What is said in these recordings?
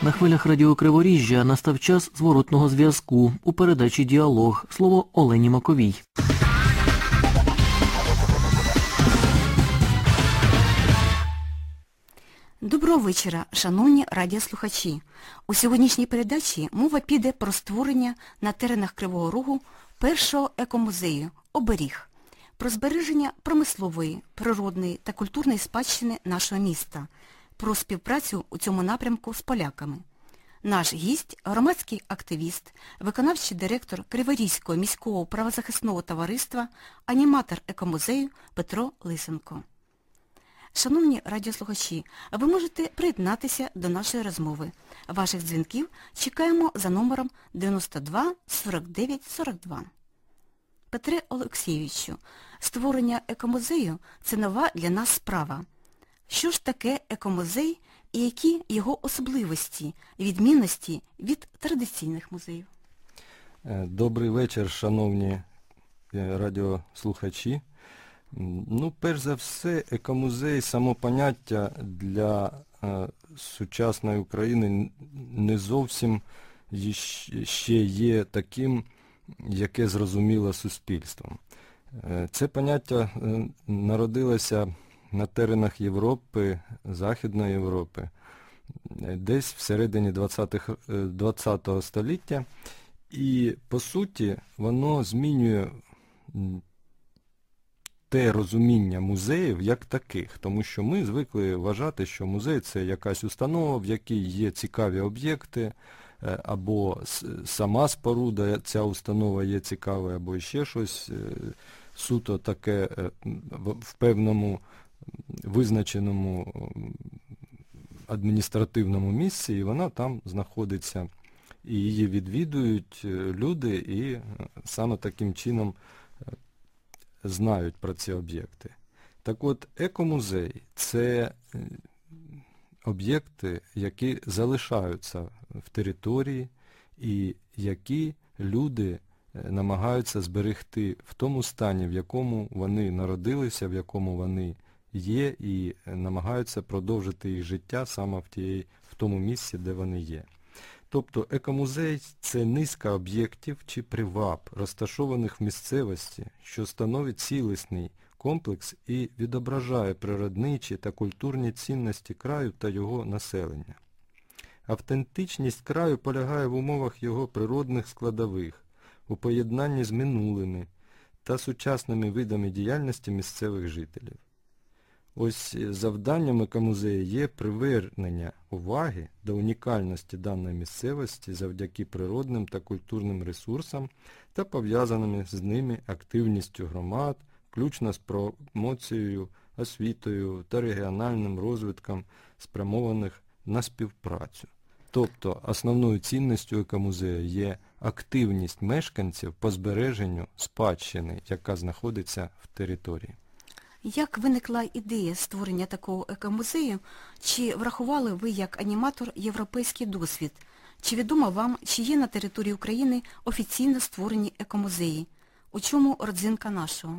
На хвилях Радіо Криворіжжя настав час зворотного зв'язку у передачі «Діалог». Слово Олені Маковій. Доброго вечора, шановні радіослухачі. У сьогоднішній передачі мова піде про створення на теренах Кривого Рогу першого екомузею «Оберіг», про збереження промислової, природної та культурної спадщини нашого міста, про співпрацю у цьому напрямку з поляками. Наш гість – громадський активіст, виконавчий директор Криворізького міського правозахисного товариства, аніматор екомузею Петро Лисенко. Шановні радіослухачі, ви можете приєднатися до нашої розмови. Ваших дзвінків чекаємо за номером 92 49 42. Петре Олексійовичу, створення екомузею – це нова для нас справа. Що ж таке екомузей і які його особливості, відмінності від традиційних музеїв? Добрий вечір, шановні радіослухачі. Перш за все, екомузей, само поняття для сучасної України не зовсім ще є таким, яке зрозуміло суспільством. Це поняття народилося на теренах Європи, Західної Європи, десь всередині ХХ століття. І, по суті, воно змінює те розуміння музеїв як таких, тому що ми звикли вважати, що музей – це якась установа, в якій є цікаві об'єкти, або сама споруда, ця установа є цікавою, або ще щось суто таке в певному визначеному адміністративному місці, і вона там знаходиться, і її відвідують люди, і саме таким чином знають про ці об'єкти. Так от, екомузей – це об'єкти, які залишаються в території і які люди намагаються зберегти в тому стані, в якому вони народилися, в якому вони є, і намагаються продовжити їх життя саме в тому місці, де вони є. Тобто екомузей – це низка об'єктів чи приваб, розташованих в місцевості, що становить цілісний комплекс і відображає природничі та культурні цінності краю та його населення. Автентичність краю полягає в умовах його природних складових, у поєднанні з минулими та сучасними видами діяльності місцевих жителів. Ось завданням екомузею є привернення уваги до унікальності даної місцевості завдяки природним та культурним ресурсам та пов'язаними з ними активністю громад, включно з промоцією, освітою та регіональним розвитком, спрямованих на співпрацю. Тобто основною цінністю екомузею є активність мешканців по збереженню спадщини, яка знаходиться в території. Як виникла ідея створення такого екомузею? Чи врахували ви як аніматор європейський досвід? Чи відомо вам, чи є на території України офіційно створені екомузеї? У чому родзинка нашого?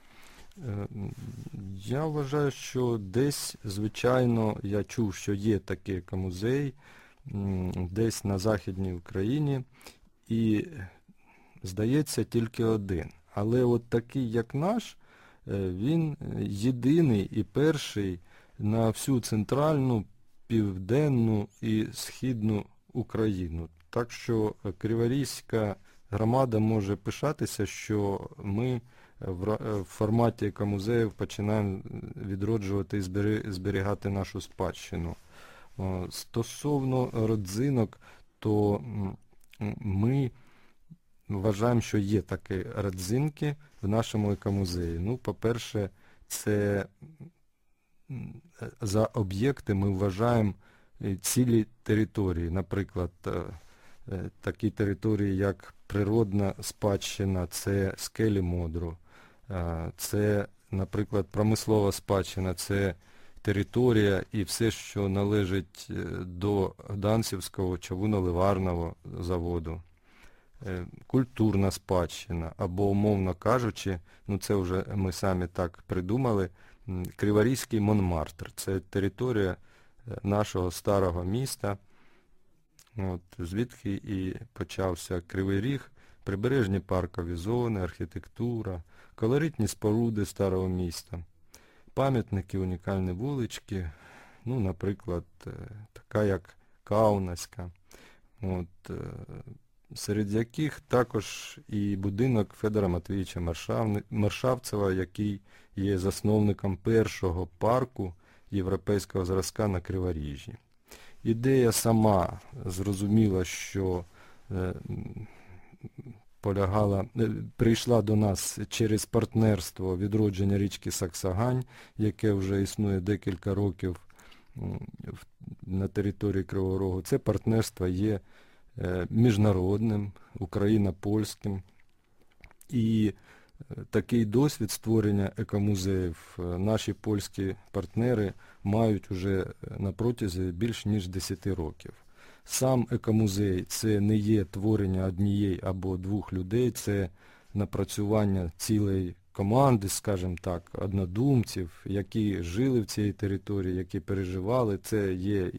Я вважаю, що десь, звичайно, я чув, що є такий екомузей, десь на Західній Україні, і, здається, тільки один. Але от такий, як наш, він єдиний і перший на всю центральну, південну і східну Україну. Так що Криворізька громада може пишатися, що ми в форматі екомузеїв починаємо відроджувати і зберігати нашу спадщину. Стосовно родзинок, то ми вважаємо, що є такі родзинки в нашому екомузеї. По-перше, це за об'єкти ми вважаємо цілі території. Наприклад, такі території, як природна спадщина, це скелі Модру, це, наприклад, промислова спадщина, це територія і все, що належить до Гданцівського човуно-ливарного заводу. Культурна спадщина, або, умовно кажучи, це вже ми самі так придумали, Криворізький Монмартр. Це територія нашого старого міста, Звідки і почався Кривий Ріг, прибережні паркові зони, архітектура, колоритні споруди старого міста, пам'ятники, унікальні вулички, наприклад, така як Каунаська, серед яких також і будинок Федора Матвійовича Маршавцева, який є засновником першого парку європейського зразка на Криворіжжі. Ідея сама зрозуміла, що прийшла до нас через партнерство відродження річки Саксагань, яке вже існує декілька років на території Кривого Рогу. Це партнерство є міжнародним, Україно-польським. І такий досвід створення екомузеїв наші польські партнери мають уже на протязі більш ніж 10 років. Сам екомузей – це не є творення однієї або двох людей, це напрацювання цілої команди, скажімо так, однодумців, які жили в цій території, які переживали. Це є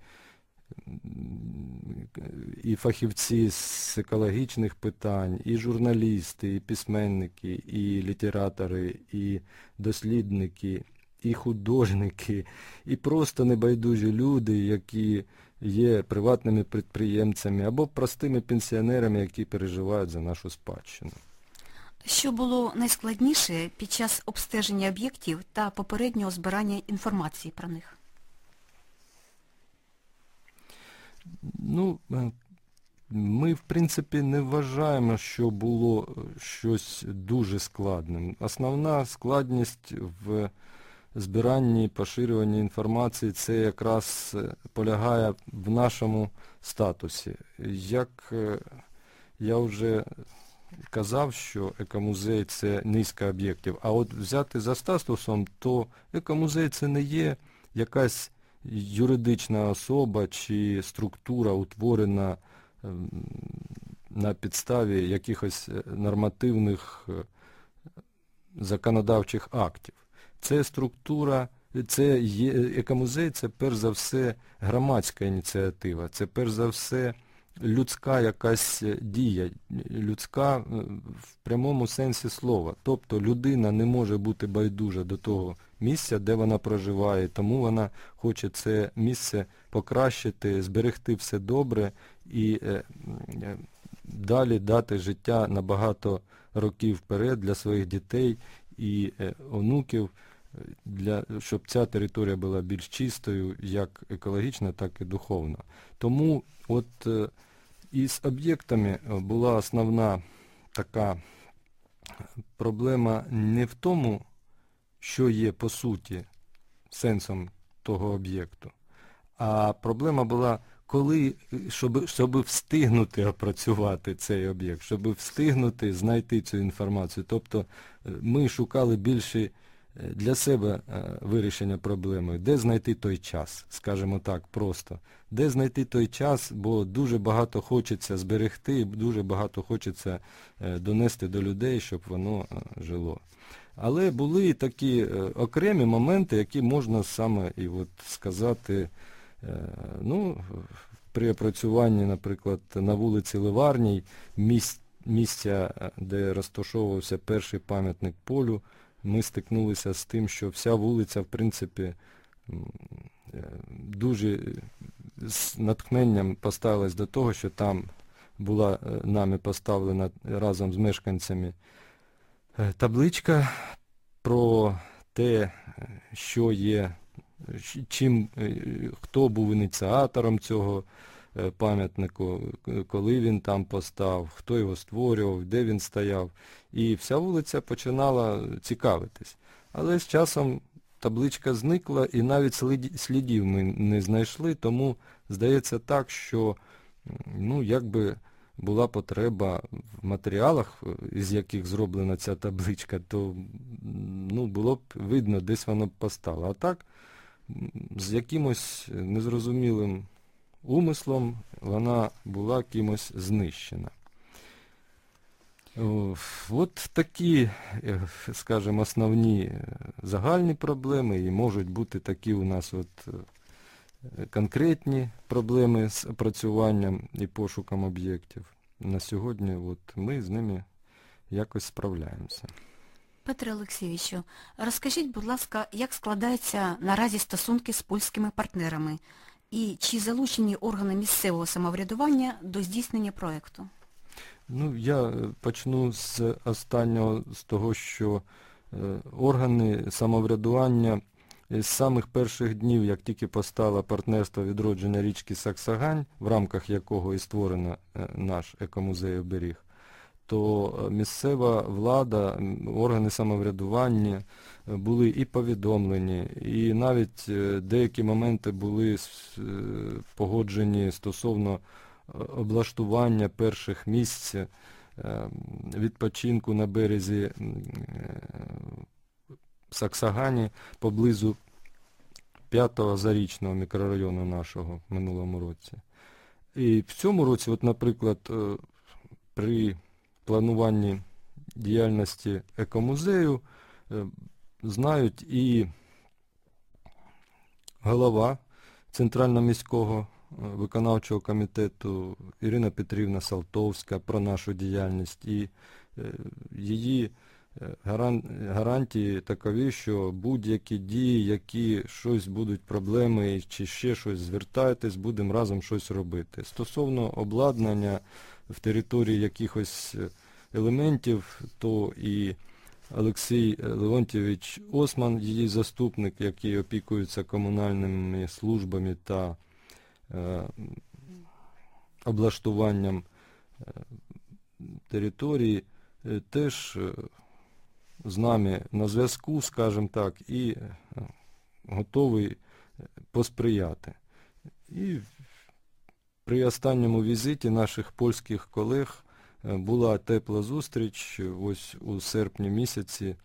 і фахівці з екологічних питань, і журналісти, і письменники, і літератори, і дослідники, і художники, і просто небайдужі люди, які є приватними підприємцями або простими пенсіонерами, які переживають за нашу спадщину. Що було найскладніше під час обстеження об'єктів та попереднього збирання інформації про них? Ми, в принципі, не вважаємо, що було щось дуже складним. Основна складність в збиранні, поширюванні інформації, це якраз полягає в нашому статусі. Як я вже казав, що екомузей – це низка об'єктів, а от взяти за статусом, то екомузей – це не є якась юридична особа чи структура, утворена на підставі якихось нормативних законодавчих актів. Це структура, екомузей – це перш за все громадська ініціатива, це перш за все людська якась дія, людська в прямому сенсі слова. Тобто людина не може бути байдужа до того місця, де вона проживає, тому вона хоче це місце покращити, зберегти все добре і далі дати життя на багато років вперед для своїх дітей і онуків, щоб ця територія була більш чистою, як екологічно, так і духовно. Тому із об'єктами була основна така проблема не в тому, що є по суті сенсом того об'єкту, а проблема була, щоб встигнути опрацювати цей об'єкт, щоб встигнути знайти цю інформацію. Тобто ми шукали більше для себе вирішення проблеми, де знайти той час, скажімо так, просто. Де знайти той час, бо дуже багато хочеться зберегти, дуже багато хочеться донести до людей, щоб воно жило. Але були такі окремі моменти, які можна саме сказати, при опрацюванні, наприклад, на вулиці Ливарній, місця, де розташовувався перший пам'ятник полю, ми стикнулися з тим, що вся вулиця, в принципі, дуже з натхненням поставилась до того, що там була нами поставлена разом з мешканцями табличка про те, що є, хто був ініціатором цього пам'ятнику, коли він там постав, хто його створював, де він стояв. І вся вулиця починала цікавитись. Але з часом табличка зникла і навіть слідів ми не знайшли, тому здається так, що якби була потреба в матеріалах, із яких зроблена ця табличка, то було б видно, десь воно постало. А так, з якимось незрозумілим умислом вона була кимось знищена. От такі, скажімо, основні загальні проблеми, і можуть бути такі у нас конкретні проблеми з опрацюванням і пошуком об'єктів. На сьогодні ми з ними якось справляємося. Петре Олексійовичу, розкажіть, будь ласка, як складаються наразі стосунки з польськими партнерами і чи залучені органи місцевого самоврядування до здійснення проєкту? Я почну з останнього, з того, що органи самоврядування з самих перших днів, як тільки постало партнерство відродження річки Саксагань, в рамках якого і створено наш екомузей «Оберіг», то місцева влада, органи самоврядування були і повідомлені, і навіть деякі моменти були погоджені стосовно облаштування перших місць відпочинку на березі Саксагані поблизу 5-го Зарічного мікрорайону нашого в минулому році. І в цьому році, наприклад, при плануванні діяльності екомузею знають і голова Центрального міського виконавчого комітету Ірина Петрівна Салтовська про нашу діяльність, і її гарантії такові, що будь-які дії, які щось будуть проблеми чи ще щось, звертайтесь, будемо разом щось робити. Стосовно обладнання в території якихось елементів, то і Олексій Леонтійович Осман, її заступник, який опікується комунальними службами та облаштуванням території, теж з нами на зв'язку, скажімо так, і готовий посприяти. І при останньому візиті наших польських колег була тепла зустріч ось у серпні місяці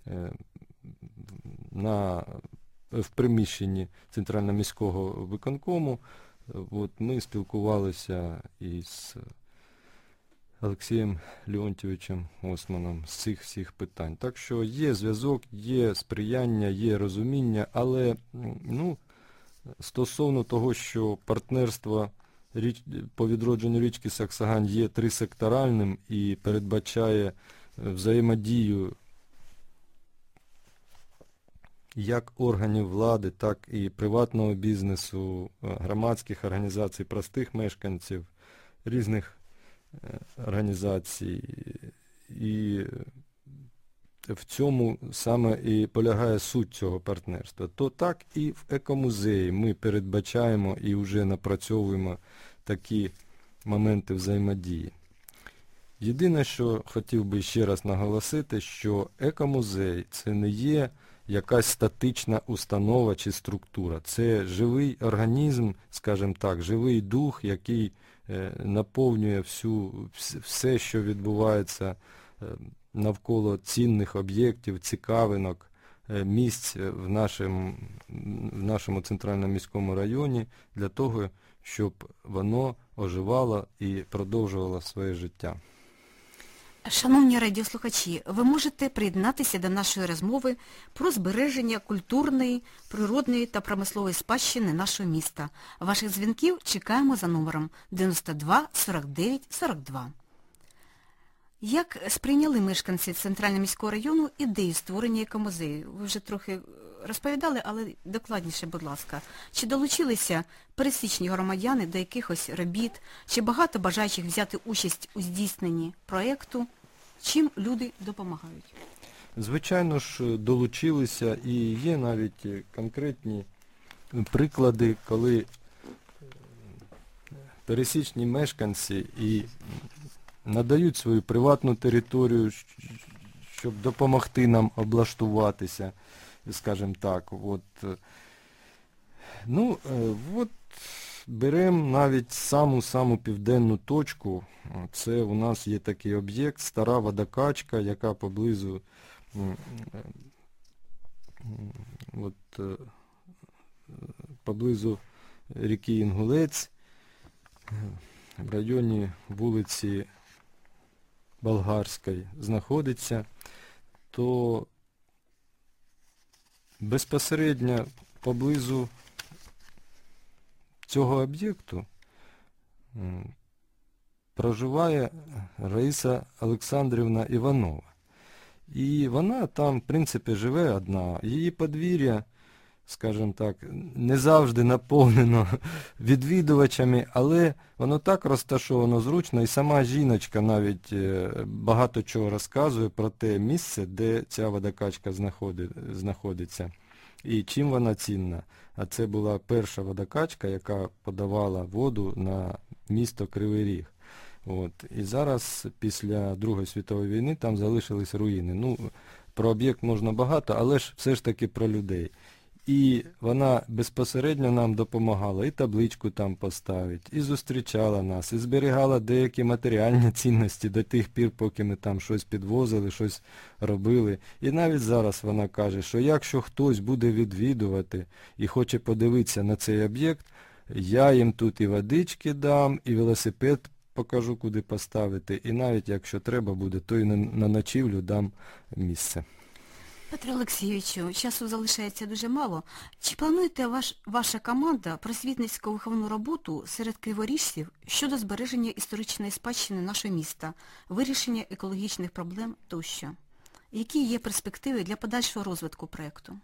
в приміщенні Центрального міського виконкому. Ми спілкувалися із Олексієм Леонтійовичем Османом з цих всіх питань. Так що є зв'язок, є сприяння, є розуміння, але стосовно того, що партнерство по відродженню річки Саксагань є трисекторальним і передбачає взаємодію як органів влади, так і приватного бізнесу, громадських організацій, простих мешканців, різних організацій. І в цьому саме і полягає суть цього партнерства. То так і в екомузеї ми передбачаємо і вже напрацьовуємо такі моменти взаємодії. Єдине, що хотів би ще раз наголосити, що екомузей – це не є якась статична установа чи структура. Це живий організм, скажімо так, живий дух, який наповнює все, що відбувається навколо цінних об'єктів, цікавинок, місць в нашому центральному міському районі, для того, щоб воно оживало і продовжувало своє життя. Шановні радіослухачі, ви можете приєднатися до нашої розмови про збереження культурної, природної та промислової спадщини нашого міста. Ваших дзвінків чекаємо за номером 92 49 42. Як сприйняли мешканці Центрального міського району ідею створення екомузею? Ви вже трохи розповідали, але докладніше, будь ласка. Чи долучилися пересічні громадяни до якихось робіт? Чи багато бажаючих взяти участь у здійсненні проєкту? Чим люди допомагають? Звичайно ж, долучилися, і є навіть конкретні приклади, коли пересічні мешканці і надають свою приватну територію, щоб допомогти нам облаштуватися, скажімо так. Беремо навіть саму південну точку. Це у нас є такий об'єкт, стара водокачка, яка поблизу ріки Інгулець, в районі вулиці Болгарської знаходиться, то безпосередньо поблизу цього об'єкту проживає Раїса Олександрівна Іванова. І вона там, в принципі, живе одна. Її подвір'я, скажімо так, не завжди наповнено відвідувачами, але воно так розташовано зручно, і сама жіночка навіть багато чого розказує про те місце, де ця водокачка знаходиться, і чим вона цінна. А це була перша водокачка, яка подавала воду на місто Кривий Ріг. І зараз, після Другої світової війни, там залишились руїни. Про об'єкт можна багато, але ж все ж таки про людей. І вона безпосередньо нам допомагала і табличку там поставити, і зустрічала нас, і зберігала деякі матеріальні цінності до тих пір, поки ми там щось підвозили, щось робили. І навіть зараз вона каже, що якщо хтось буде відвідувати і хоче подивитися на цей об'єкт, я їм тут і водички дам, і велосипед покажу, куди поставити, і навіть якщо треба буде, то і на ночівлю дам місце. Петре Олексійовичу, часу залишається дуже мало. Чи плануєте ваша команда просвітницьку виховну роботу серед криворіжців щодо збереження історичної спадщини нашого міста, вирішення екологічних проблем тощо? Які є перспективи для подальшого розвитку проєкту?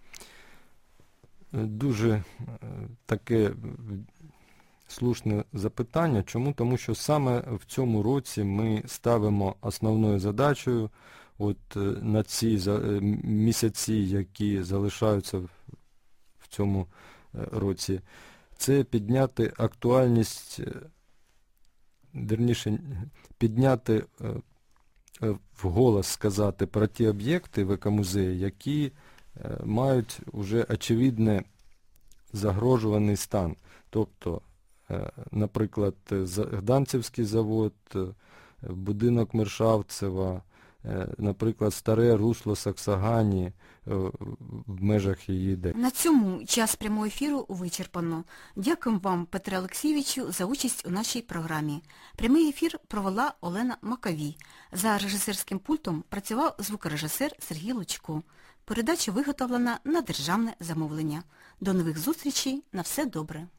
Дуже таке слушне запитання. Чому? Тому що саме в цьому році ми ставимо основною задачею на ці місяці, які залишаються в цьому році, це підняти актуальність, вірніше, підняти вголос, сказати про ті об'єкти в екомузеї, які мають уже очевидне загрожуваний стан. Тобто, наприклад, Гданцівський завод, будинок Мершавцева, наприклад, старе русло Саксагані в межах її ідей. На цьому час прямого ефіру вичерпано. Дякуємо вам, Петре Олексійовичу, за участь у нашій програмі. Прямий ефір провела Олена Маковій. За режисерським пультом працював звукорежисер Сергій Лучко. Передача виготовлена на державне замовлення. До нових зустрічей. На все добре.